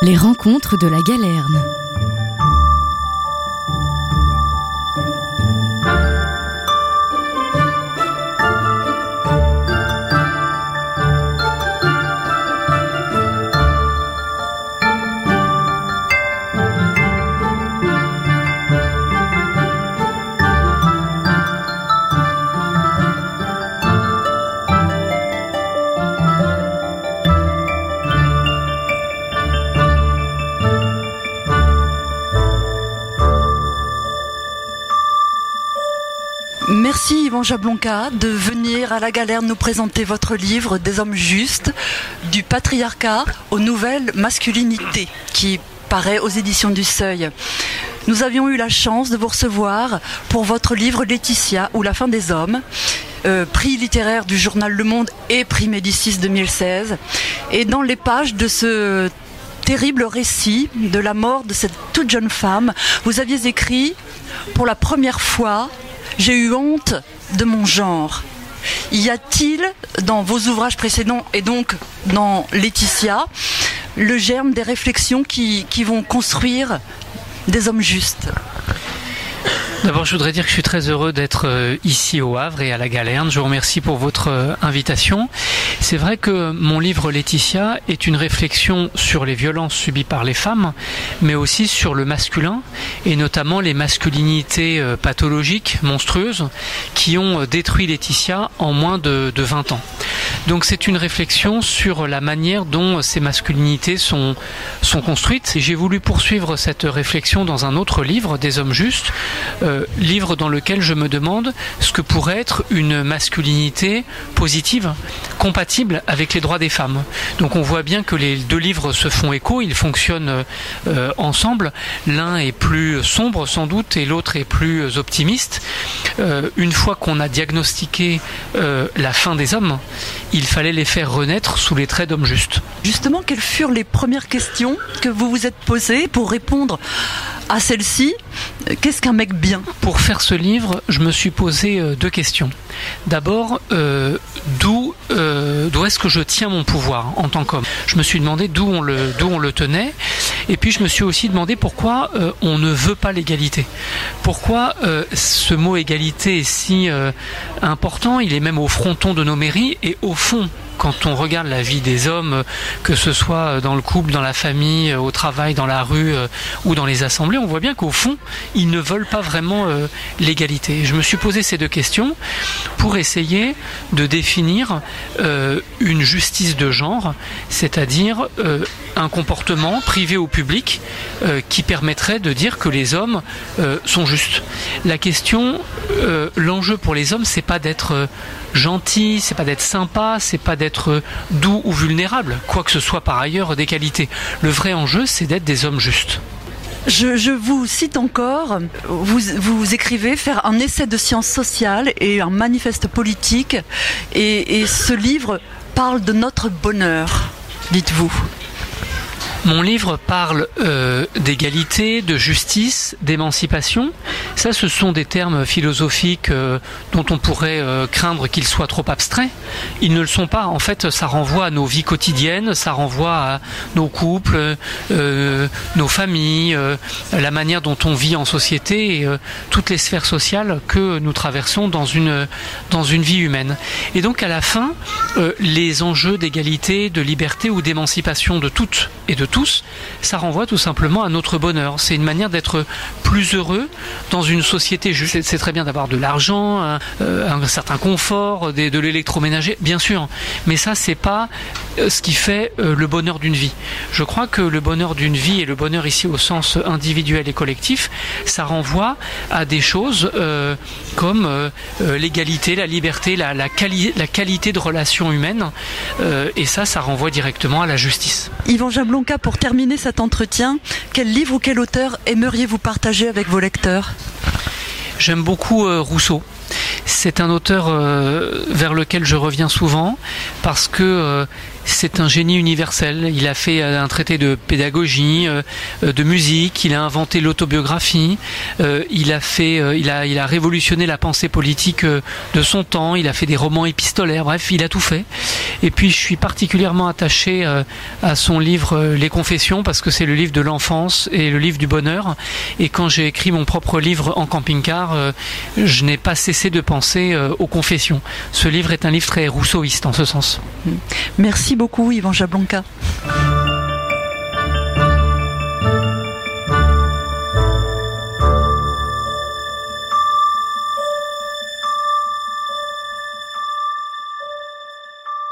Les rencontres de la Galerne. Merci Yvan Jablonka de venir à la Galerne nous présenter votre livre Des hommes justes, du patriarcat aux nouvelles masculinités, qui paraît aux éditions du Seuil. Nous avions eu la chance de vous recevoir pour votre livre Laetitia ou la fin des hommes, prix littéraire du journal Le Monde et prix Médicis 2016. Et dans les pages de ce terrible récit de la mort de cette toute jeune femme, vous aviez écrit « Pour la première fois, j'ai eu honte de mon genre ». Y a-t-il dans vos ouvrages précédents et donc dans Laetitia le germe des réflexions qui vont construire des hommes justes ? D'abord, je voudrais dire que je suis très heureux d'être ici au Havre et à la Galerne. Je vous remercie pour votre invitation. C'est vrai que mon livre Laetitia est une réflexion sur les violences subies par les femmes, mais aussi sur le masculin, et notamment les masculinités pathologiques, monstrueuses, qui ont détruit Laetitia en moins de 20 ans. Donc c'est une réflexion sur la manière dont ces masculinités sont construites. Et j'ai voulu poursuivre cette réflexion dans un autre livre, Des hommes justes, livre dans lequel je me demande ce que pourrait être une masculinité positive, compatible avec les droits des femmes. Donc on voit bien que les deux livres se font écho, ils fonctionnent ensemble. L'un est plus sombre sans doute et l'autre est plus optimiste. Une fois qu'on a diagnostiqué la fin des hommes, il fallait les faire renaître sous les traits d'hommes justes. Justement, quelles furent les premières questions que vous vous êtes posées pour répondre à celle-ci? Qu'est-ce qu'un mec bien? Pour faire ce livre, je me suis posé deux questions. D'abord, d'où est-ce que je tiens mon pouvoir en tant qu'homme? Je me suis demandé d'où on le tenait, et puis je me suis aussi demandé pourquoi on ne veut pas l'égalité. Pourquoi ce mot égalité est si important? Il est même au fronton de nos mairies, et au fond, quand on regarde la vie des hommes, que ce soit dans le couple, dans la famille, au travail, dans la rue ou dans les assemblées, on voit bien qu'au fond, ils ne veulent pas vraiment l'égalité. Je me suis posé ces deux questions pour essayer de définir une justice de genre, c'est-à-dire un comportement privé ou public qui permettrait de dire que les hommes sont justes. La question, l'enjeu pour les hommes, c'est pas d'être gentil, c'est pas d'être sympa, c'est pas d'être doux ou vulnérable, quoi que ce soit par ailleurs des qualités. Le vrai enjeu, c'est d'être des hommes justes. Je vous cite encore, vous écrivez faire un essai de sciences sociales et un manifeste politique, et ce livre parle de notre bonheur, dites-vous. Mon livre parle d'égalité, de justice, d'émancipation. Ça, ce sont des termes philosophiques dont on pourrait craindre qu'ils soient trop abstraits. Ils ne le sont pas. En fait, ça renvoie à nos vies quotidiennes, ça renvoie à nos couples, nos familles, la manière dont on vit en société et toutes les sphères sociales que nous traversons dans une vie humaine. Et donc, à la fin, les enjeux d'égalité, de liberté ou d'émancipation de toutes et de tous, ça renvoie tout simplement à notre bonheur. C'est une manière d'être plus heureux dans une société juste. C'est très bien d'avoir de l'argent, un certain confort, de l'électroménager, bien sûr, mais ça, c'est pas ce qui fait le bonheur d'une vie. Je crois que le bonheur d'une vie, et le bonheur ici au sens individuel et collectif, ça renvoie à des choses comme l'égalité, la liberté, la qualité de relations humaines, et ça renvoie directement à la justice. Yvan Jablonka, pour terminer cet entretien, quel livre ou quel auteur aimeriez-vous partager avec vos lecteurs? J'aime beaucoup Rousseau. C'est un auteur vers lequel je reviens souvent parce que c'est un génie universel. Il a fait un traité de pédagogie, de musique, il a inventé l'autobiographie, il a révolutionné la pensée politique de son temps, il a fait des romans épistolaires, bref, il a tout fait. Et puis je suis particulièrement attaché à son livre Les Confessions, parce que c'est le livre de l'enfance et le livre du bonheur. Et quand j'ai écrit mon propre livre en camping-car, je n'ai pas cessé de penser aux confessions. Ce livre est un livre très rousseauiste en ce sens. Merci beaucoup Yvan Jablonka.